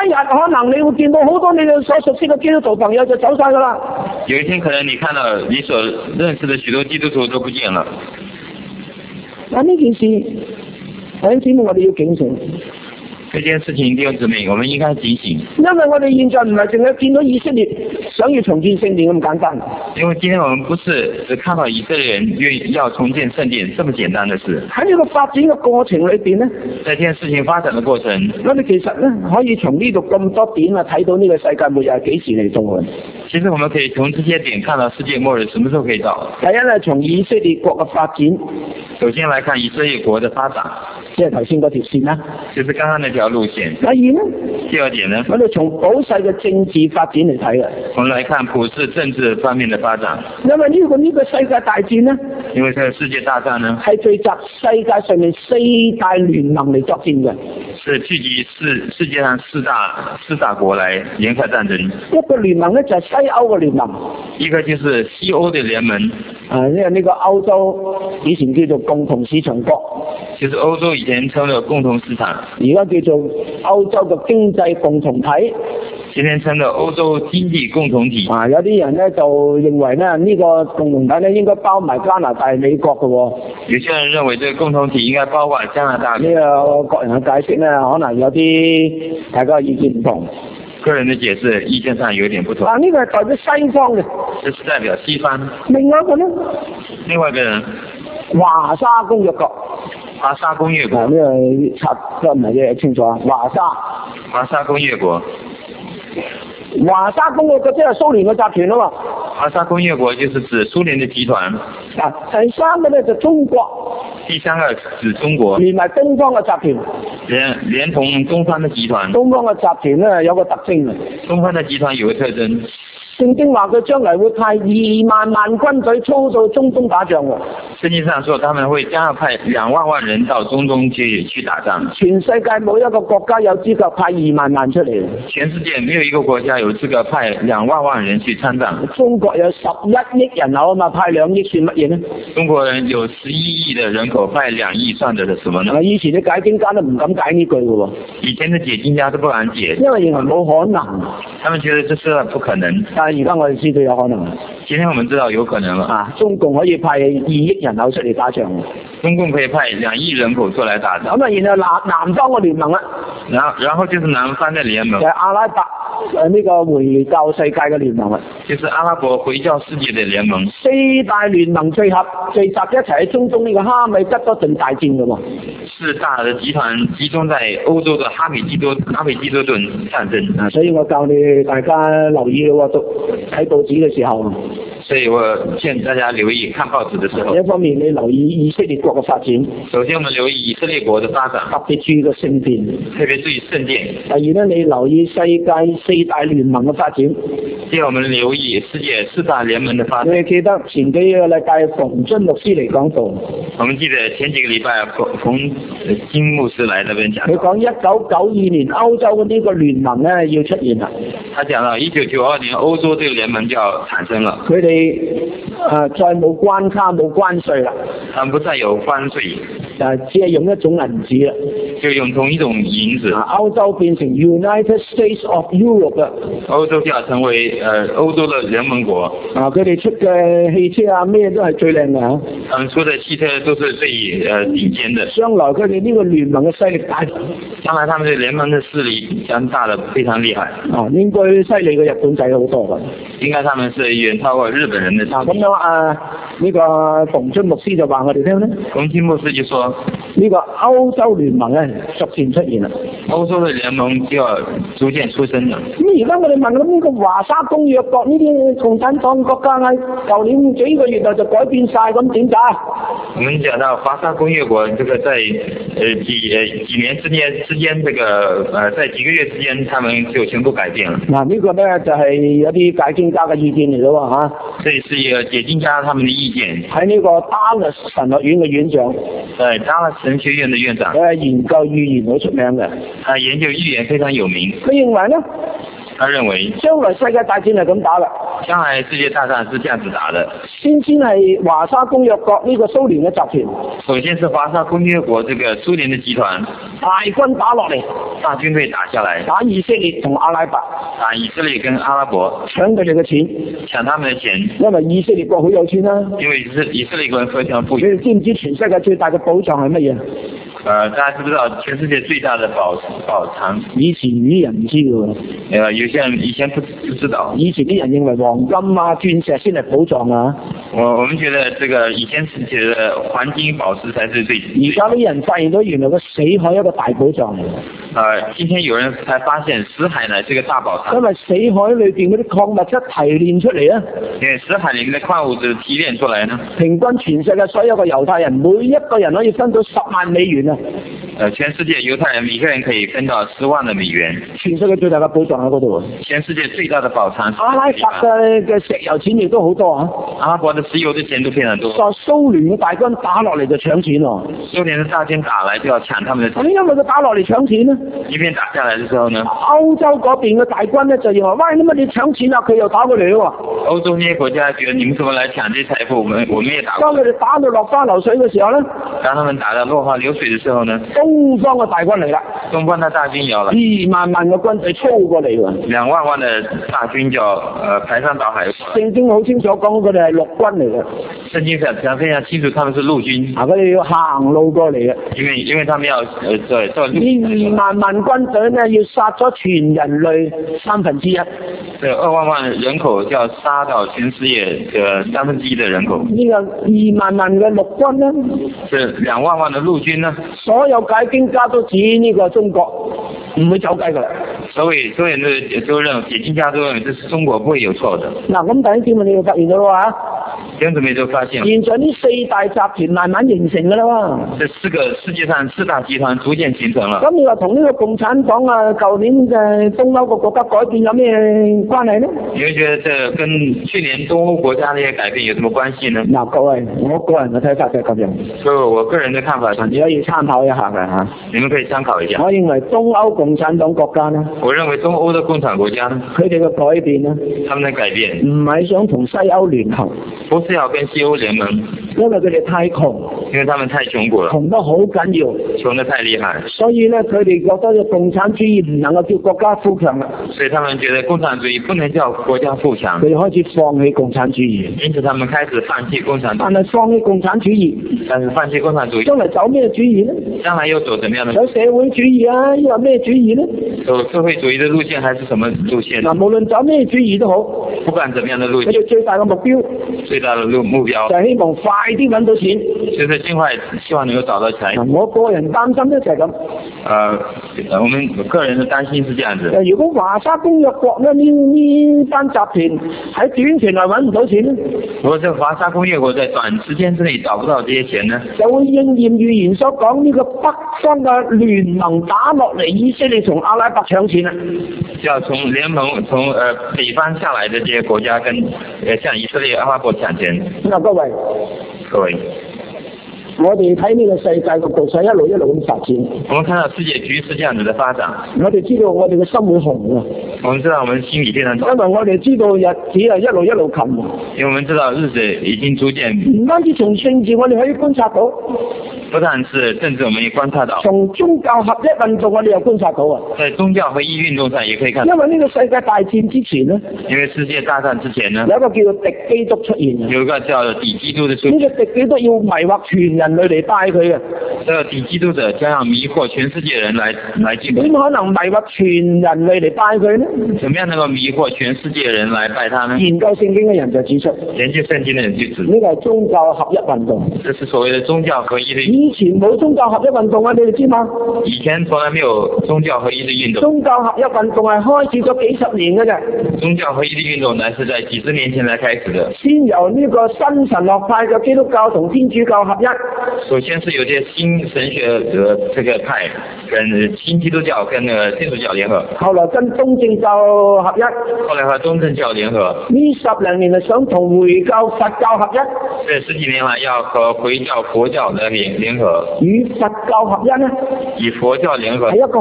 一日可能你會見到好多你哋所熟悉嘅基督徒朋友就走晒㗎啦。 有一天可能你看到你所認識的許多基督徒都不見了。 嗱，呢件事弟兄姊妹我哋要警醒。 這件事情弟兄姊妹，我們應該警醒。 因為我哋現在唔係淨係見到以色列想要重建聖殿咁簡單。 因為今天我們不是只看到以色列人願意要重建聖殿這麼簡單的事。 喺呢個發展嘅過程裏邊呢， 在這件事情發展的過程， 我哋其實呢可以從呢度咁多點啊睇到呢個世界末日係幾時嚟到嘅。 其實我們可以從這些點看到世界末日什麼時候可以到。 第一係從以色列國嘅發展。 首先來看以色列國的發展， 即係頭先嗰條線啦。 就是剛剛那條路線。 第二呢？ 第二點呢？ 我哋從普世嘅政治發展嚟睇嘅。 我們來看普世政治方面的發展。 因為呢個世界大戰呢， 因為這個世界大戰呢， 係聚集世界上面四大聯盟嚟作戰嘅。是聚集世界上四大國來聯開戰爭。 一個聯盟呢，就係西歐嘅聯盟。 一個就是西歐的聯盟。 因為呢個歐洲以前叫做共同市場國。 就是歐洲以前稱為共同市場， 而家叫做歐洲嘅經濟共同體。 今天稱為歐洲經濟共同體。 有啲人呢就認為呢，呢個共同體呢應該包埋加拿大、美國嘅喎。 有些人認為這個共同體應該包括加拿大。 呢個個人嘅解釋呢，可能有啲大家意見唔同。 個人的解釋意見上有點不同。 呢個係代表西方嘅。 這是代表西方。 另外一個呢？ 另外一個人。 華沙公約國。 華沙公約國。 呢個拆得唔係嘅清楚啊。 華沙公約國。 華沙公約國即係蘇聯嘅集團啊嘛。 華沙公約國就是指蘇聯的集團。 第三個呢就中國。 第三個指中國。 連埋東方嘅集團。 連同東方的集團。 東方嘅集團呢有個特徵。 東方的集團有個特徵。 聖經話佢將來會派2萬萬軍隊操到中東打仗喎。 聖經上說他們會將要派2萬萬人到中東去打仗。 全世界冇一個國家有資格派2萬萬出嚟。 全世界沒有一個國家有資格派2萬萬人去參戰。 中國有11億人口啊嘛，派2億算乜嘢呢？ 中國人有11億的人口，派2億算得什麼呢？ 以前啲解經家都唔敢解呢句嘅喎。 以前的解經家都不敢解， 因為認為冇可能。 他們覺得這是不可能。 但係而家我哋知道有可能。 今天我們知道有可能了。 中共可以派2億人口出嚟打仗。 中共可以派2億人口出來打仗。 咁然後南方嘅聯盟啦。 然後就是南方的聯盟。 就係阿拉伯呢個回教世界嘅聯盟啦。 就是阿拉伯回教世界的聯盟。 四大聯盟聚集一齊喺中東呢個哈米吉多頓大戰嘅喎。 四大的集團集中在歐洲的哈米吉多頓戰爭。 所以我教你大家留意咯，睇報紙嘅時候。 所以我勸大家留意看報紙的時候。 一方面你留意以色列國嘅發展。 首先我們留意以色列國的發展。 特別注意個聖殿。 特別注意聖殿。 第二呢，你留意世界四大聯盟嘅發展。 第二，我們留意世界四大聯盟的發展。 你記得前幾個禮拜馮津牧師嚟講道。 我們記得前幾個禮拜馮津牧師來那邊講。 佢講1992年歐洲嘅呢個聯盟呢要出現啦。 他講到1992年歐洲這個聯盟就要產生了。 佢哋再冇關卡冇關稅啦。 他們不再有關稅。 只係用一種銀紙啦。 就用同一種銀紙。 歐洲變成 United States of Europe 啦。 歐洲就要成為歐洲的聯盟國。 佢哋出嘅汽車啊咩都係最靚嘅嚇。 他們出的汽車都是最頂尖的。 將來佢哋呢個聯盟嘅勢力大。 將來他們嘅聯盟嘅勢力將大得非常厲害。 應該犀利過日本仔好多㗎。 應該他們是遠超過日本人的。 咁樣呢個馮津牧師就話我哋聽咧。 馮津牧師就說呢個歐洲聯盟咧逐漸出現啦。 歐洲嘅聯盟就要逐漸出生啦。 咁而家我哋問呢個華沙公約國呢啲共產黨國家喺舊年幾個月內就改變晒，咁點解？ 我們講到華沙公約國，這個在幾年之間，這個在幾個月之間，他們就全部改變了。 嗱，呢個咧就係有啲解經家嘅意見嚟咯嚇。 這是一個解經家他們的意見。 喺呢個 Dallas 神學院嘅院長。 對 Dallas 神學院的院長。 佢係研究預言好出名嘅。 研究預言非常有名。 佢認為呢， 他認為將來世界大戰係咁打啦， 將來世界大戰是這樣子打的。 先係華沙公約國呢個蘇聯嘅集團， 首先是華沙公約國這個蘇聯的集團， 大軍打落嚟， 大軍隊打下來， 打以色列同阿拉伯， 打以色列跟阿拉伯， 搶佢哋嘅錢， 搶他們的錢， 因為以色列國好有錢啦。 因為以色列國非常富裕。 你哋知唔知全世界最大嘅寶藏係乜嘢？ 大家知不知道全世界最大的寶藏？ 以前啲人唔知嘅。 有些人以前不知道。 以前啲人認為黃金啊、鑽石先係寶藏啊。 我們覺得這個以前是覺得黃金寶石才是最。 而家啲人發現到原來個死海一個大寶藏嚟。 今天有人才發現死海呢，這個大寶藏。 因為死海裏邊嗰啲礦物質提煉出嚟啊。 因為死海裏面的礦物質提煉出來呢。 平均全世界所有嘅猶太人，每一個人可以分到10萬美元啊。 全世界猶太人每個人可以分到10萬的美元。 全世界最大嘅寶藏喺嗰度。 全世界最大的寶藏。 阿拉伯嘅石油錢亦都好多啊。 阿拉伯的石油的錢都非常多。 蘇聯嘅大軍打落嚟就搶錢咯。 蘇聯的大軍打來就要搶他們的錢。 咁因為佢打落嚟搶錢呢， 一邊打下來的時候呢， 歐洲嗰邊嘅大軍呢就認為，喂，你乜你搶錢啊？佢又打過嚟喎。 歐洲那些國家覺得你們怎麼來搶這些財富？我們也打過。 當佢哋打到落花流水嘅時候呢， 當他們打到落花流水的時候呢， 東方嘅大軍嚟啦， 東方的大軍有了 2萬萬嘅軍隊操過嚟喎 ，2萬萬的大軍就排山倒海。 聖經好清楚講佢哋係陸軍嚟嘅。 聖經講非常清楚，他們是陸軍。 佢哋要行路過嚟嘅。 因為他們要對。 呢2萬萬軍隊呢，要殺咗全人類1/3。 對，2萬人口就要殺到全世界嘅1/3的人口。 呢個2萬萬嘅陸軍呢， 是2萬萬的陸軍呢。 所有解經家都指呢個中國唔會走雞㗎啦。 所以都認為解經家都認為這是中國不會有錯的。 嗱，咁第一點你要發現到啦弟兄姊妹都發現， 現在呢4大集團慢慢形成㗎啦喎。 這世界上4大集團逐漸形成了。 咁你話同呢個共產黨啊，舊年嘅東歐個國家改變有咩關係呢？ 你會覺得這跟去年東歐國家那些改變有什麼關係呢？ 嗱，各位，我個人嘅睇法就係咁樣。 所以我個人嘅看法， 你可以參考一下嘅嚇。 你們可以參考一下。 我認為東歐共產黨國家呢， 我認為東歐的共產國家呢， 佢哋嘅改變呢， 他們的改變唔係想同西歐聯合， 不是要跟西歐聯盟， 因為佢哋太窮， 因為他們太窮過了， 窮得好緊要， 窮得太厲害， 所以呢，佢哋覺得共產主義唔能夠叫國家富強啦， 所以他們覺得共產主義不能叫國家富強， 佢哋開始放棄共產主義， 因此他們開始放棄共產主義。 但係放棄共產主義， 但是放棄共產主義， 將來走咩主義呢？ 將來又走怎麼樣呢？ 走社會主義啊，又係咩主義呢？ 走社會主義的路線還是什麼路線？ 嗱，無論走咩主義都好， 不管怎麼樣的路線， 佢哋最大嘅目標， 最大的目標就係希望快啲揾到錢， 就是盡快希望能夠找到錢。 我個人擔心咧就係咁。 我們個人的擔心是這樣子。 如果華沙公約國呢班集團喺短期內揾唔到錢咧， 如果這華沙公約國在短時間之內找不到這些錢呢， 就會應驗預言所講呢個北方嘅聯盟打落嚟，以色列從阿拉伯搶錢啦。 就要從聯盟從北方下來的這些國家跟向以色列、阿拉伯搶錢。 嗱，各位。我哋睇呢個世界嘅局勢一路咁發展。 我們看到世界局勢這樣子的發展。 我哋知道我哋嘅心會紅啊。 我們知道我們心裏非常紅。 因為我哋知道日子係一路近。 因為我們知道日子已經逐漸。 唔單止從政治，我哋可以觀察到。 不但是政治，我們也觀察到。 從宗教合一運動，我哋又觀察到啊。 在宗教合一運動上也可以看到。 因為呢個世界大戰之前呢， 因為世界大戰之前呢， 有一個叫做敵基督出現。 有一個叫敵基督的出現。 呢個敵基督要迷惑全人類嚟拜佢嘅。 這個敵基督者將要迷惑全世界人來敬拜。 點可能迷惑全人類嚟拜佢呢？ 怎麼樣能夠迷惑全世界人來拜他呢？ 研究聖經嘅人就指出。 研究聖經的人就指出。 呢個係宗教合一運動。 這是所謂的宗教合一的。 以前冇宗教合一運動啊，你哋知嗎？ 以前從來沒有宗教合一的運動。 宗教合一運動係開始咗幾十年嘅啫。 宗教合一的運動呢，是在幾十年前才開始的。 先由呢個新神學派嘅基督教同天主教合一。 首先是有些新神學這個派跟新基督教跟天主教聯合。後來跟東正教合一。後來和東正教聯合。 呢10零年係想同回教佛教合一。 這10幾年來要和回教佛教的聯合。 與佛教合一呢？ 與佛教聯合。 係一個好特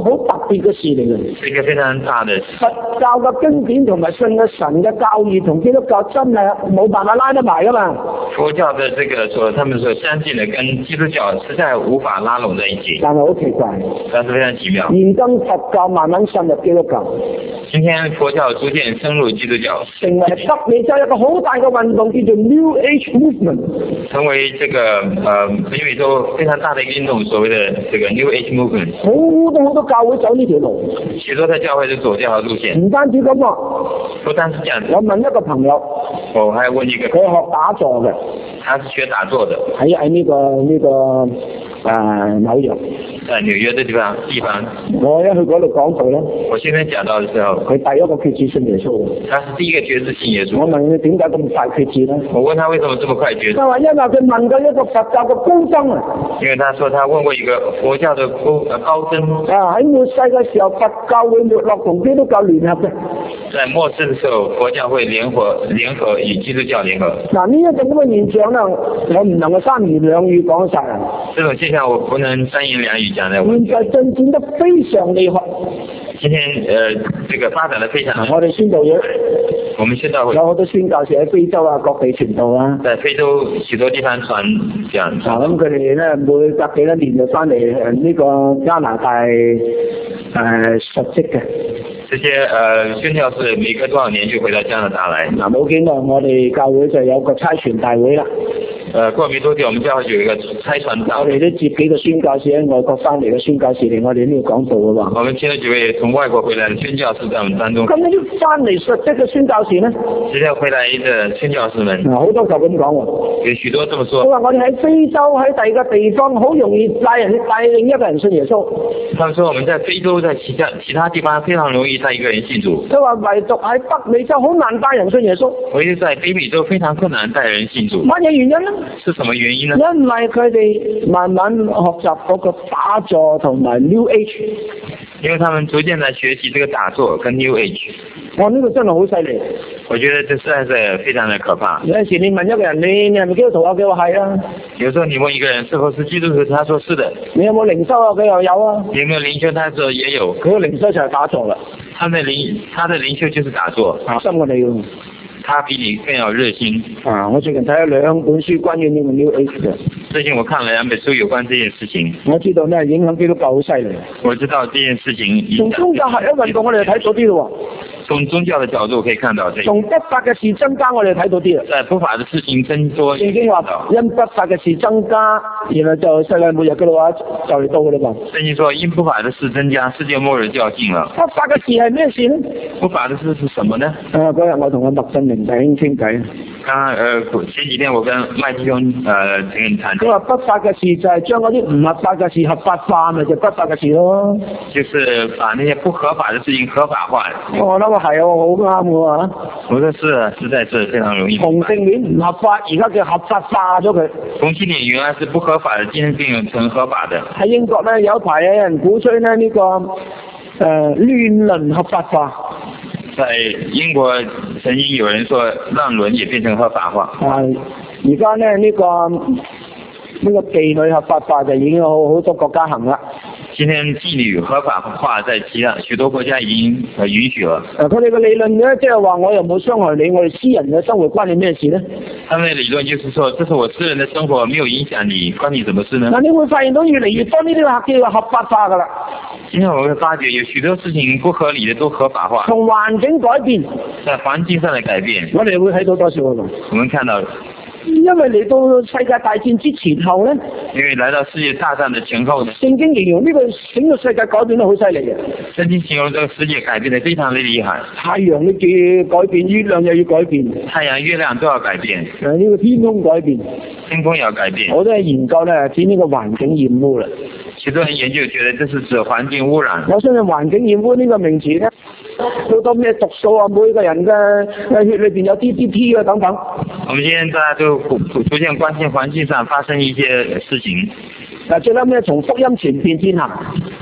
別嘅事嚟嘅。 是一個非常大的。 佛教嘅經典同埋信嘅神嘅教義同基督教真係冇辦法拉得埋噶嘛。 佛教的這個他們所相信的，跟基督教實在無法拉攏在一起。 但係好奇怪， 但是非常奇妙。 現今佛教慢慢滲入基督教。 今天佛教逐漸深入基督教， 成為北美洲一個好大嘅運動，叫做 New Age Movement。 成為這個北美洲非常大的一個運動，所謂的這個 New Age Movement。 好多教會走呢條路， 許多的教會都走這條路線。 唔單止咁喎， 不單是這樣。 我問一個朋友， 我還問一個， 佢學打坐嘅， 他是學打坐的， 喺呢個紐約。 在紐約的地方， 我一去嗰度講道咧， 我現在講到的時候， 佢第一個決志信耶穌。 他是第一個決志信耶穌。 我問佢點解咁快決志咧？ 我問他為什麼這麼快決志？ 佢話因為佢問過一個佛教嘅高僧啊。 因為他說他問過一個佛教的高僧。 喺末世嘅時候，佛教會沒落同基督教聯合嘅。 在末世嘅時候，佛教會聯合與基督教聯合。 嗱，呢一種咁嘅現象咧，我唔能夠三言兩語講晒啊。 這種現象我不能三言兩語講的。 現在進展得非常厲害。 今天這個發展得非常。 我哋宣道會， 我們宣道會有好多宣教士喺非洲啊，各地傳道啊。 在非洲許多地方傳講。 咁佢哋咧每隔幾多年就翻嚟呢個加拿大述職嘅。 這些宣教士每隔多少年就回到加拿大來。 冇幾耐我哋教會就有個差傳大會啦。 過沒多久，我們教會有一個差傳大會。 我哋都接幾個宣教士喺外國翻嚟嘅宣教士嚟我哋呢度講道嘅喎。 我們請了幾位從外國回來的宣教士在我們當中。 咁呢啲翻嚟述職嘅宣教士呢？ 今天回來的宣教士們。 好多就咁講喎。 有許多這麼說。 佢話我哋喺非洲喺第二個地方好容易帶領一個人信耶穌。 他們說我們在非洲在其他地方非常容易帶一個人信主。 佢話唯獨喺北美洲好難帶人信耶穌。 唯獨在北美洲非常困難帶人信主。 乜嘢原因呢？ 是什麼原因呢？ 因為佢哋慢慢學習嗰個打坐同埋 New Age。 因為他們逐漸在學習這個打坐跟 New Age。 哇！呢個真係好犀利。 我覺得這實在是非常的可怕。 有陣時你問一個人，你係咪基督徒啊？佢話係啊。有時候你問一個人是否是基督徒，他說是的。 你有冇靈修啊？佢又有啊。 你有沒有靈修？他說也有。 佢個靈修就係打坐啦。他的靈修就是打坐。 深過你喎。 他比你更有熱心。 我最近睇咗兩本書關於呢個 New Age 嘅。 最近我看了兩本書有關這件事情。 我知道呢影響基督教好犀利。 我知道這件事情。 從宗教合一運動我哋睇到啲咯喎。 從宗教的角度可以看到這個。 從不法嘅事增加我哋睇到啲啦。 在不法的事情增多。 聖經話因不法嘅事增加，然後就世界末日嘅話就嚟到嘅啦嘛。 聖經說因不法的事增加，世界末日就要近了。 不法嘅事係咩事呢？ 不法的事是什麼呢？ 嗰日我同阿麥振明弟兄傾偈。 前幾天我跟麥弟兄談。 佢話不法嘅事就係將嗰啲唔合法嘅事合法化，咪就不法嘅事咯。 就是把那些不合法的事情合法化。 我諗係啊，好啱嘅喎。 我說是，實在是非常容易。 同性戀唔合法，而家叫合法化咗佢。 同性戀原來是不合法的，今天變成合法的。 喺英國咧有排有人鼓吹咧呢個亂倫合法化。 在英國曾經有人說亂倫也變成合法化。 而家咧呢個妓女合法化就已經有好多國家行啦。 今天妓女合法化在其他許多國家已經允許了。 佢哋嘅理論咧，即係話我又冇傷害你，我哋私人嘅生活關你咩事呢？ 他們的理論就是說，這是我私人的生活，沒有影響你，關你什麼事呢？ 嗱，你會發現到越嚟越多呢啲叫合法化噶啦。 今天我會發覺有許多事情不合理的都合法化。 從環境改變， 在環境上的改變， 我哋會睇到多少啊？ 我們看到。 因為嚟到世界大戰之前後呢， 因為來到世界大戰的前後呢， 聖經形容呢個整個世界改變得好犀利嘅。 聖經形容這個世界改變得非常的厲害。 太陽都要改變，月亮又要改變。 太陽、月亮都要改變。 呢個天空改變， 天空也要改變。 我都係研究咧，指呢個環境染污啦。 許多人研究覺得這是指環境污染。 我相信環境染污呢個名詞咧，好多咩毒素啊，每個人嘅血裏邊有 DDT 啊等等。 我們今天大家都逐漸關心環境上發生一些事情。 最後咩從福音傳遍天下。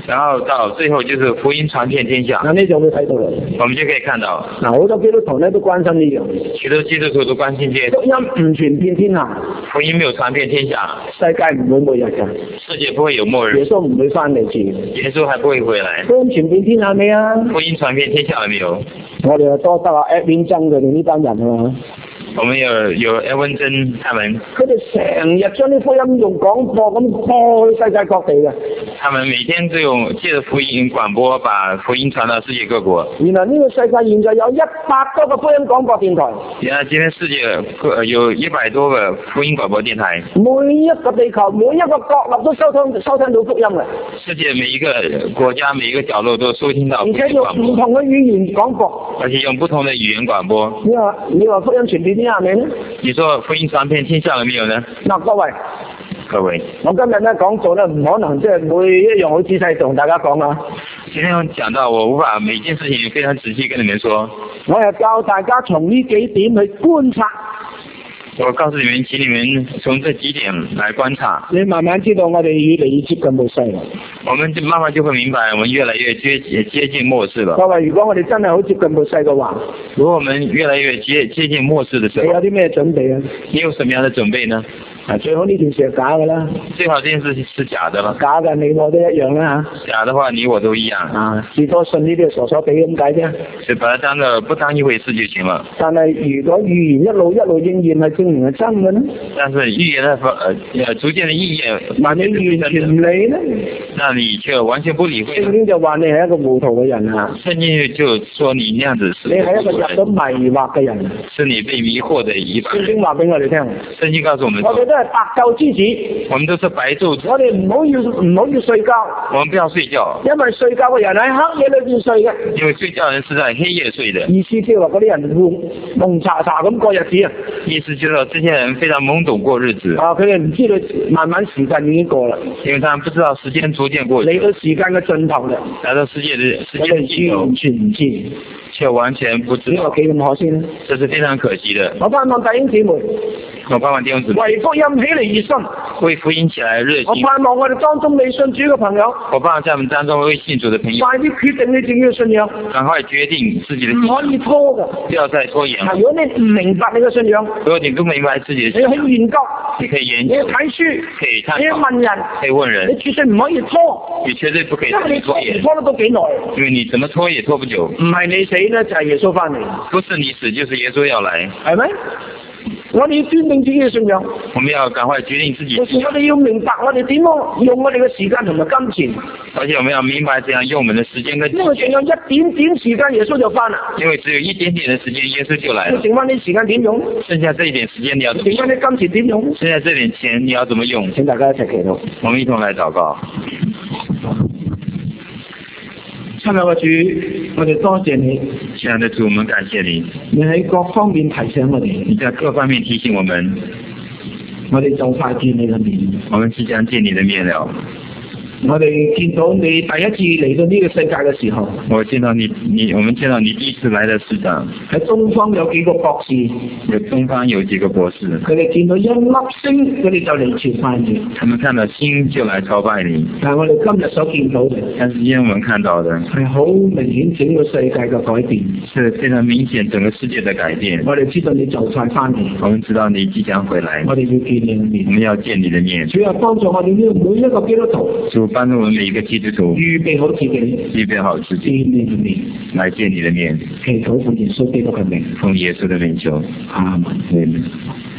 然後到最後就是福音傳遍天下。 嗱，你就會睇到啦。 我們就可以看到， 嗱，好多基督徒咧都關心呢樣。 許多基督徒都關心這些。 福音唔傳遍天下， 福音沒有傳遍天下， 世界唔會末日㗎。 世界不會有末日。 耶穌唔會翻嚟住。 耶穌還不會回來。 福音傳遍天下未啊？ 福音傳遍天下了沒有？ 我哋又多得阿 Edwin 曾佢哋呢班人啊嘛。 我們有艾文珍他們， 佢哋成日將啲福音用廣播咁播去世界各地嘅。 他們每天都用借着福音廣播，把福音傳到世界各國。 原來呢個世界現在有100多個福音廣播電台。 原來今天世界有100多個福音廣播電台。 每一個地球每一個角落都收聽到福音嘅。 世界每一個國家每一個角落都收聽到福音廣播。 而且用唔同嘅語言廣播。 而且用不同的語言廣播。 你話福音傳遍天下未呢？ 你說福音傳遍天下了沒有呢？ 嗱，各位，我今日咧講座咧唔可能即係每一樣好仔細同大家講啊。 今天我講到我無法每件事情非常仔細跟你們說。 我係教大家從呢幾點去觀察。 我告訴你們，請你們從這幾點來觀察。 你慢慢知道我哋越嚟越接近末世啦。 我們就慢慢就會明白，我們越來越接近末世了。 各位，如果我哋真係好接近末世嘅話， 如果我們越來越接近末世的時候， 你有啲咩準備啊？ 你有什麼樣的準備呢？ 最好呢件事係假嘅啦。 最好這件事是假的啦。 假嘅，你我都一樣啦嚇。 假的話，你我都一樣。 至多信呢啲係傻傻地咁解啫。 就把它當個不當一回事就行了。 但係如果預言一路應驗係證明係真嘅呢？ 但是預言的逐漸的應驗， 萬你完全唔理呢？ 那你卻完全不理會。 聖經就話你係一個糊塗嘅人啊。 聖經就說你那樣子是。 你係一個入咗迷惑嘅人。 是你被迷惑的一般。 聖經話俾我哋聽。 聖經告訴我們。 都係白晝之子， 我們都是白晝之子。 我哋唔好要睡覺， 我們不要睡覺， 因為睡覺嘅人喺黑夜裏邊睡嘅。 因為睡覺人是在黑夜睡的。 意思即係話嗰啲人蒙查查咁過日子啊。 意思就是說這些人非常懵懂過日子。 佢哋唔知道慢慢時間已經過啦， 因為他們不知道時間逐漸過去。 嚟到時間嘅盡頭啦， 來到時間的盡頭， 完全唔知， 卻完全不知道。 呢個幾咁可惜呢？ 這是非常可惜的。 我盼望弟兄姊妹， 我盼望弟兄姊妹為福音起嚟熱心， 為福音起來熱心。 我盼望我哋當中未信主嘅朋友， 我盼望在我們當中未信主的朋友， 快啲決定你自己嘅信仰， 趕快決定自己的信仰， 唔可以拖㗎， 不要再拖延。 如果你唔明白你嘅信仰， 如果你不明白自己的信仰， 你去研究， 你可以研究， 你去睇書， 可以探討， 你去問人， 可以問人， 你絕對唔可以拖， 你絕對不可以因為你拖延， 拖得都幾耐， 因為你怎麼拖也拖不久。 唔係你死咧，就係耶穌翻嚟， 不是你死就是耶穌要來， 係咪？我哋要堅定自己嘅信仰， 我們要趕快決定自己。 我哋要明白我哋點樣用我哋嘅時間同埋金錢， 而且我們要明白怎樣用我們的時間跟金錢。 因為仲有一點點時間，耶穌就翻啦。 因為只有一點點的時間，耶穌就來了。 剩翻啲時間點用？ 剩下這一點時間你要怎麼用？ 剩翻啲金錢點用？ 剩下這點錢你要怎麼用？ 請大家一齊祈禱。 我們一同來禱告。 親愛嘅主，我哋多謝你。 親愛的主，我們感謝你。 你喺各方面提醒我哋。 你在各方面提醒我們。 我哋就快見你嘅面。 我們即將見你的面了。 我哋見到你第一次嚟到呢個世界嘅時候， 我們見到你第一次來的世上。喺東方有幾個博士， 東方有幾個博士， 佢哋見到一粒星，佢哋就嚟朝拜你。 他們看到星就來朝拜你。 但係我哋今日所見到嘅， 但是今天我們看到的係好明顯整個世界嘅改變， 是非常明顯整個世界的改變。 我哋知道你就快翻嚟， 我們知道你即將回來， 我哋要見你嘅面， 我們要見你的面。 主要幫助我哋呢每一個基督徒， 主幫助我們每一個基督徒預備好自己， 預備好自己見你嘅面， 來見你的面。 祈禱奉耶穌基督嘅名， 奉耶穌的名求， 阿門。